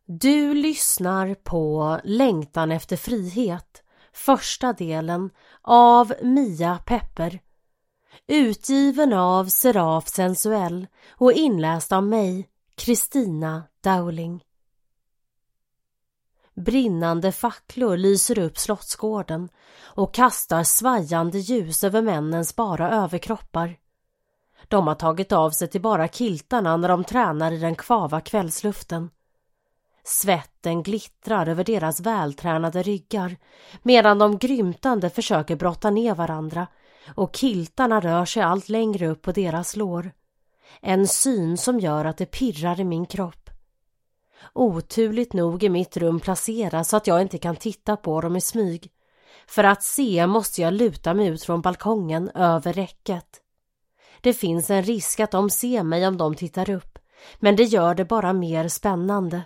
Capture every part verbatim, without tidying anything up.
Du lyssnar på Längtan efter frihet, första delen av Mia Pepper. Utgiven av Seraf Sensuell och inläst av mig, Kristina Dowling. Brinnande facklor lyser upp slottsgården och kastar svajande ljus över männens bara överkroppar. De har tagit av sig till bara kiltarna när de tränar i den kvava kvällsluften. Svetten glittrar över deras vältränade ryggar medan de grymtande försöker brotta ner varandra och kiltarna rör sig allt längre upp på deras lår. En syn som gör att det pirrar i min kropp. Oturligt nog är mitt rum placerat så att jag inte kan titta på dem i smyg. För att se måste jag luta mig ut från balkongen över räcket. Det finns en risk att de ser mig om de tittar upp, men det gör det bara mer spännande.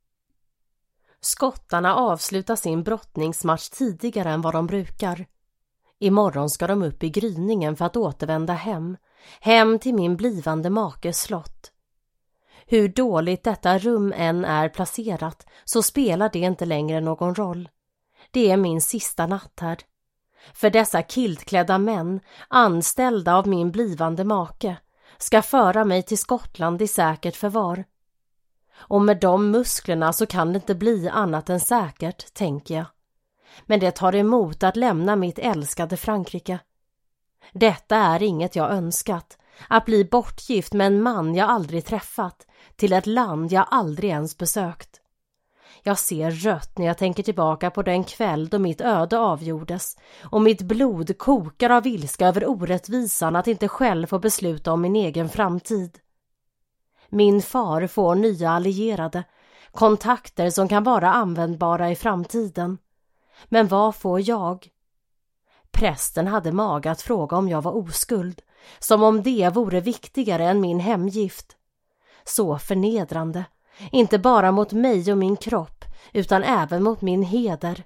Skottarna avslutar sin brottningsmatch tidigare än vad de brukar. Imorgon ska de upp i gryningen för att återvända hem, hem till min blivande makes slott. Hur dåligt detta rum än är placerat så spelar det inte längre någon roll. Det är min sista natt här. För dessa kiltklädda män, anställda av min blivande make, ska föra mig till Skottland i säkert förvar. Och med de musklerna så kan det inte bli annat än säkert, tänker jag. Men det tar emot att lämna mitt älskade Frankrike. Detta är inget jag önskat, att bli bortgift med en man jag aldrig träffat, till ett land jag aldrig ens besökt. Jag ser rött när jag tänker tillbaka på den kväll då mitt öde avgjordes och mitt blod kokar av ilska över orättvisan att inte själv få besluta om min egen framtid. Min far får nya allierade, kontakter som kan vara användbara i framtiden. Men vad får jag? Prästen hade mage att fråga om jag var oskuld, som om det vore viktigare än min hemgift. Så förnedrande, inte bara mot mig och min kropp, utan även mot min heder.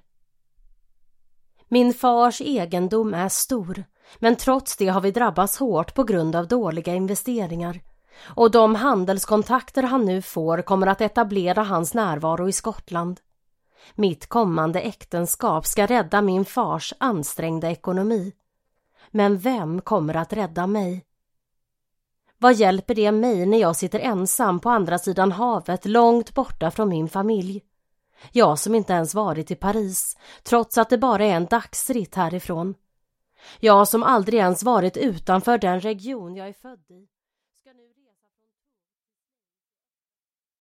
Min fars egendom är stor, men trots det har vi drabbats hårt på grund av dåliga investeringar. Och de handelskontakter han nu får kommer att etablera hans närvaro i Skottland. Mitt kommande äktenskap ska rädda min fars ansträngda ekonomi. Men vem kommer att rädda mig? Vad hjälper det mig när jag sitter ensam på andra sidan havet, långt borta från min familj? Jag som inte ens varit i Paris, trots att det bara är en dagsritt härifrån. Jag som aldrig ens varit utanför den region jag är född i.